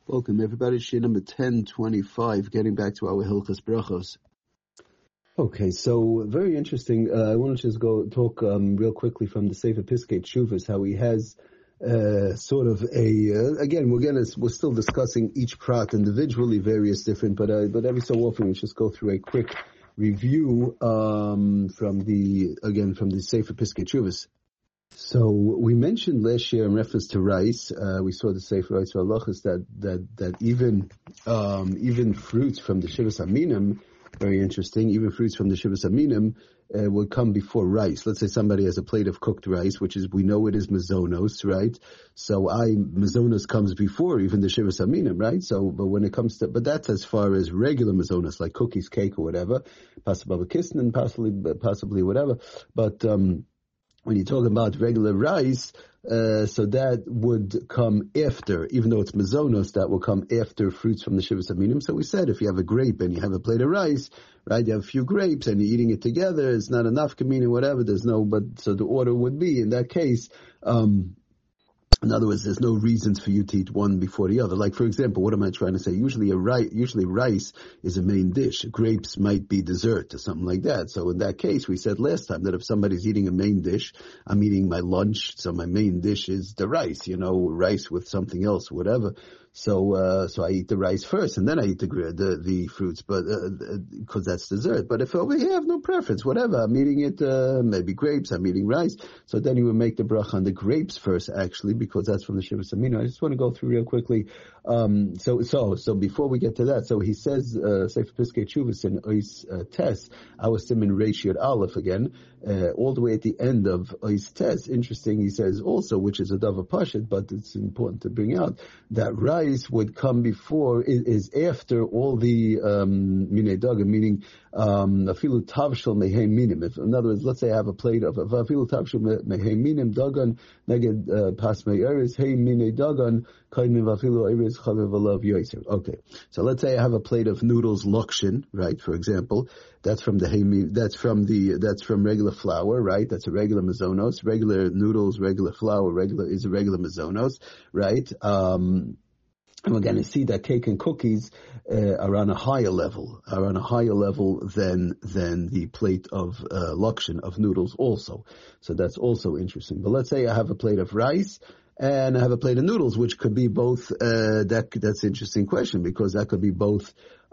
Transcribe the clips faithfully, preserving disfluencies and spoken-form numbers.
Welcome, everybody. Shir number ten twenty-five, getting back to our Hilchas Brachos. Okay, so very interesting. Uh, I want to just go talk um, real quickly from the Sefer Piskei Teshuvos, how he has uh, sort of a, uh, again, we're gonna, we're still discussing each prat individually, various different, but uh, but every so often we just go through a quick review um, from the, again, from the Sefer Piskei Teshuvos. So we mentioned last year in reference to rice, uh, we saw the Sefer Rice Halachas that that that even um, even fruits from the Shivas Aminim, very interesting, even fruits from the Shivas Aminim uh, will come before rice. Let's say somebody has a plate of cooked rice, which is, we know it is mazonos, right? So I mazonos comes before even the Shivas Aminim, right? So, but when it comes to, but that's as far as regular mazonos, like cookies, cake, or whatever, possibly kisnin, possibly possibly whatever, but um when you talk about regular rice, uh, so that would come after, even though it's mazonos, that will come after fruits from the Shivas Aminim. So we said if you have a grape and you have a plate of rice, right, you have a few grapes and you're eating it together, it's not enough kamina, whatever, there's no, but so the order would be, in that case, um, in other words, there's no reasons for you to eat one before the other. Like, for example, what am I trying to say? Usually a rice, usually rice is a main dish. Grapes might be dessert or something like that. So in that case, we said last time that if somebody's eating a main dish, I'm eating my lunch, so my main dish is the rice, you know, rice with something else, whatever. So, uh, so I eat the rice first, and then I eat the the, the fruits, but because uh, that's dessert. But if over here I have no preference, whatever, I'm eating it, uh, maybe grapes, I'm eating rice. So then you would make the bracha on the grapes first, actually, because that's from the Shivas Aminim. I just want to go through real quickly. Um, so, so, so before we get to that, so he says, uh, Sefer Piskei Teshuvos in Ois uh, Tes, our Siman Reishiyot Aleph again, uh, all the way at the end of Ois Tes. Interesting, he says also, which is a Dava Pashut, but it's important to bring out that rice would come before, is, is after all the um, Minei Dagan, meaning um, afilu tavshel mehei minim. If, in other words, let's say I have a plate of afilu tavshel mehei minim dagan neged pas me'eres hey minei dagan kainim afilu eres chaviv alav yoser. Okay, so let's say I have a plate of noodles lokshin, right? For example, that's from the hey, that's from the that's from regular flour, right? That's a regular mazonos. Regular noodles, regular flour, regular is a regular mazonos, right? Um, And we're going to see that cake and cookies uh, are on a higher level, are on a higher level than than the plate of uh, lokshin, of noodles also. So that's also interesting. But let's say I have a plate of rice and I have a plate of noodles, which could be both, uh, that that's an interesting question, because that could be both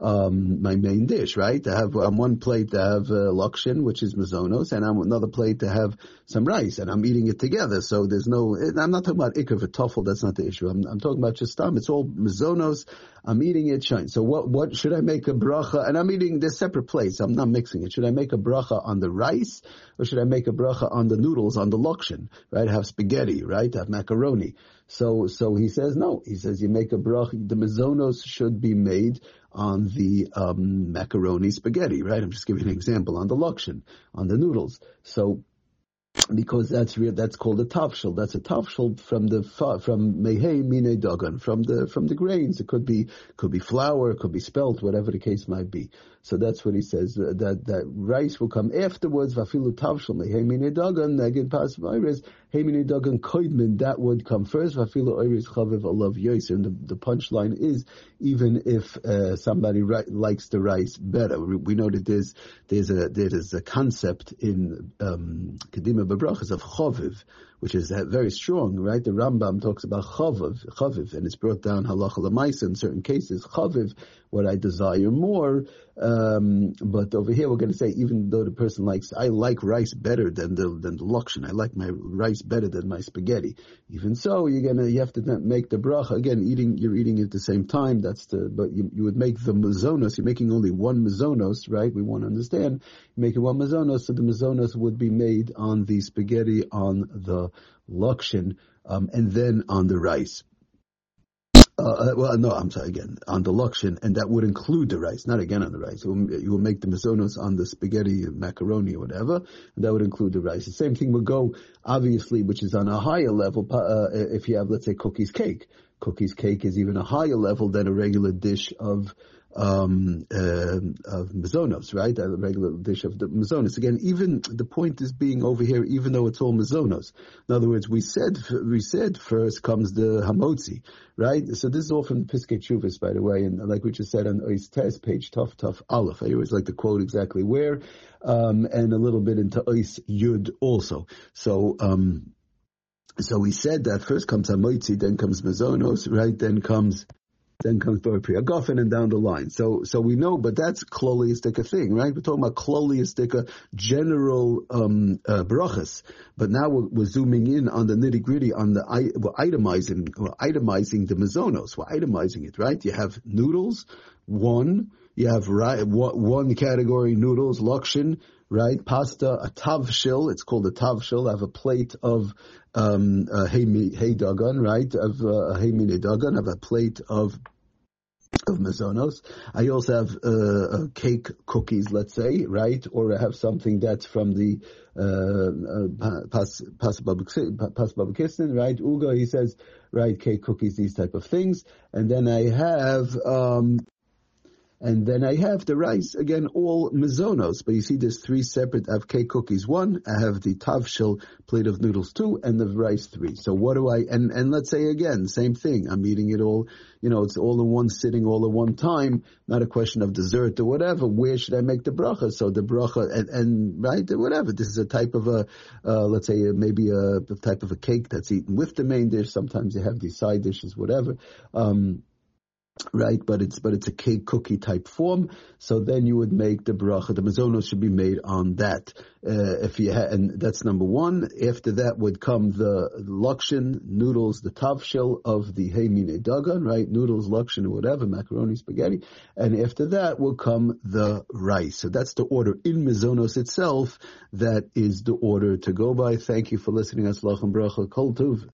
um my main dish, right? I have on one plate to have uh, lokshin, which is mazonos, and on another plate to have some rice, and I'm eating it together. So there's no, I'm not talking about ikar v'tofel, that's not the issue. I'm, I'm talking about just stam. It's all mazonos. I'm eating it shine. So what what should I make a bracha? And I'm eating this separate plates. I'm not mixing it. Should I make a bracha on the rice, or should I make a bracha on the noodles, on the lokshin, right? Have spaghetti, right? Have macaroni. So so he says no. He says you make a bracha. The mazonos should be made on the um, macaroni spaghetti, right? I'm just giving you an example, on the lokshin, on the noodles. So, because that's real, that's called a tavshel. That's a tavshel from the from mehei minei dagan, from the from the grains. It could be could be flour, it could be spelt, whatever the case might be. So that's what he says, uh, that that rice will come afterwards. Vafilu tavshel mehei minei dagan neged pas vayres hey minei dagan koidmin. That would come first. Vafilu oyres chaviv alav yoser. And the, the punchline is, even if uh, somebody ri- likes the rice better, we, we know that there's there's a there is a concept in um, Kedima B'brachas of chaviv, which is very strong, right? The Rambam talks about chaviv, chaviv, and it's brought down halacha l'maisa in certain cases. Chaviv, what I desire more. Um, but over here we're going to say, even though the person likes, I like rice better than the than the lokshin. I like my rice better than my spaghetti. Even so, you're gonna you have to make the bracha again. Eating, you're eating at the same time. That's the but you, you would make the mazonos. You're making only one mazonos, right? We want to understand. You're making one mazonos, so the mazonos would be made on the spaghetti, on the lokshin, um, and then on the rice. Uh, well, no, I'm sorry, again, on the lokshin, and that would include the rice, not again on the rice. Will, you will make the mazonos on the spaghetti, macaroni, or whatever, and that would include the rice. The same thing would go, obviously, which is on a higher level, uh, if you have, let's say, cookies, cake. cookies, cake is even a higher level than a regular dish of Um, uh, of mazonos, right? A regular dish of the mazonos. Again, even the point is being over here, even though it's all mazonos. In other words, we said we said first comes the hamotzi, right? So this is all from the Piskei Teshuvos, by the way, and like we just said on Ois Tes, page Tuf Tuf Aleph. I always like to quote exactly where, um, and a little bit into Ois Yud also. So. Um, so we said that first comes hamotzi, then comes mazonos, right? Then comes. Then comes Bar Pri Hagafen and down the line. So, so we know, but that's kloliistic thing, right? We're talking about kloliistic general um, uh, brachas. But now we're, we're zooming in on the nitty gritty, on the we're itemizing, we're itemizing the mazonos. We're itemizing it, right? You have noodles, one. You have right, one category noodles, lakshin, right? Pasta, a tavshil. It's called a tavshil. I have a plate of um, uh, hey hey dagan, right? Of uh, hey mine dagan. I have a plate of of mazonos. I also have uh, uh, cake, cookies, let's say, right? Or I have something that's from the uh, uh, pas pas babakistin, right? Uga, he says, right? Cake, cookies, these type of things, and then I have. Um, And then I have the rice, again, all mazonos. But you see there's three separate, I have cake cookies one, I have the tavshil plate of noodles two, and the rice three. So what do I, and, and let's say again, same thing. I'm eating it all, you know, it's all in one sitting, all at one time, not a question of dessert or whatever. Where should I make the bracha? So the bracha, and, and right, whatever. This is a type of a, uh, let's say maybe a, a type of a cake that's eaten with the main dish. Sometimes you have these side dishes, whatever. Um, Right, but it's but it's a cake cookie type form. So then you would make the bracha. The mazonos should be made on that. Uh, if you ha- and that's number one. After that would come the lakshin noodles, the tavshil of the hey mine dagan, right? Noodles, lakshin, or whatever, macaroni, spaghetti, and after that will come the rice. So that's the order in mazonos itself. That is the order to go by. Thank you for listening. Aslach and bracha. Kol tuv.